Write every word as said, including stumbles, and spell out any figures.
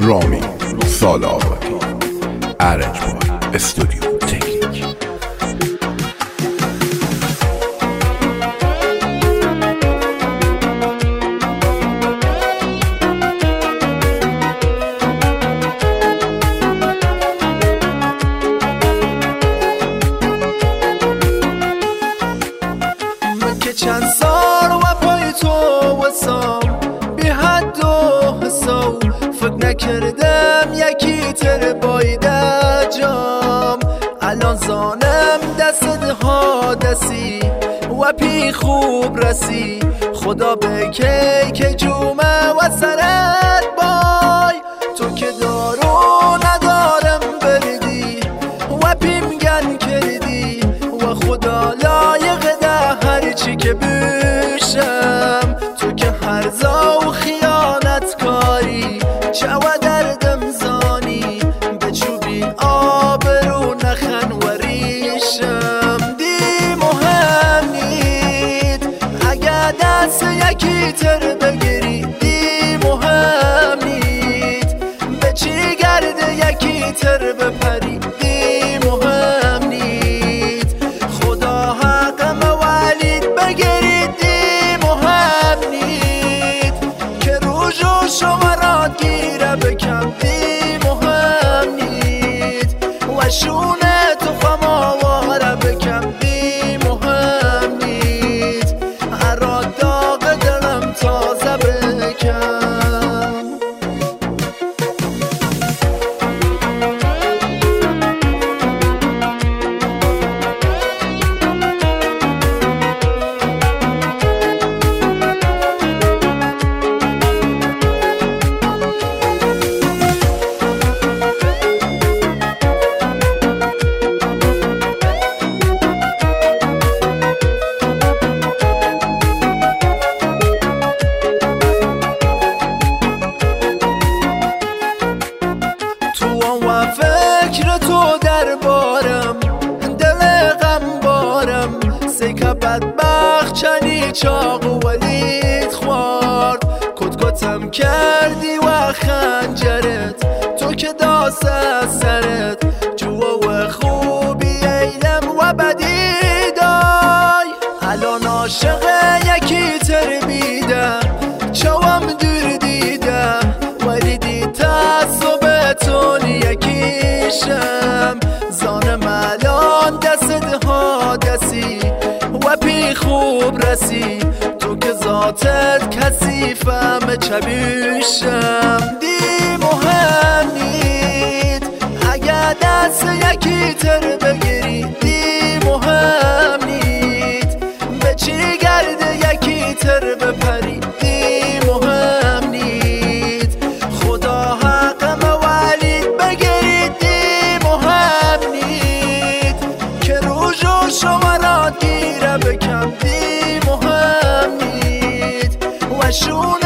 رامین سال‌آبادی، ارنجبار استودیو تکنیک. چند سال و پای تو و سام بی حد و حساب فکر نکردم یکی تر بایده جام الان زانم دست ها دستی و پی خوب رسی خدا بکی که جومه و سرت بای تو که دارو ندارم بردی و پیمگن کردی و خدا لایق هرچی که بشم تو که هرزا و خیانت کاری چه و دردم زانی به چوبی آبرو نخن و ریشم دی مهم نید اگه دست یکی تر بگیری دی مهم نید به چی گرده یکی تر بپری دی مهم نید خدا حقم شمارات گیره بکم دی مهم نید و شونه تو خماواره بکم دی مهم نید هر داغ دلم تازه بکم فکر تو دربارم دل غم بارم سیکه بدبخت چنی چاق ولید خوارد کت کتم کردی و خنجرت تو که داست از سرت جوا و خوبی ایلم و بدی دای الان عاشق یکی تر بیدم چوام دور دیدم ولی دید تعصبتون یکیشم زانم الان دست ها دستی و پی خوب رسی تو که ذاتت کثیفم چبیشم دی مهم نید اگه دست یکی تر بگیری دی مهم نید به چی گرده یکی تر بپری دی مهم نید خدا حقم ولید بگیرید دی مهم نید که روش و شمارات گیره بکم دی مهم نید و شون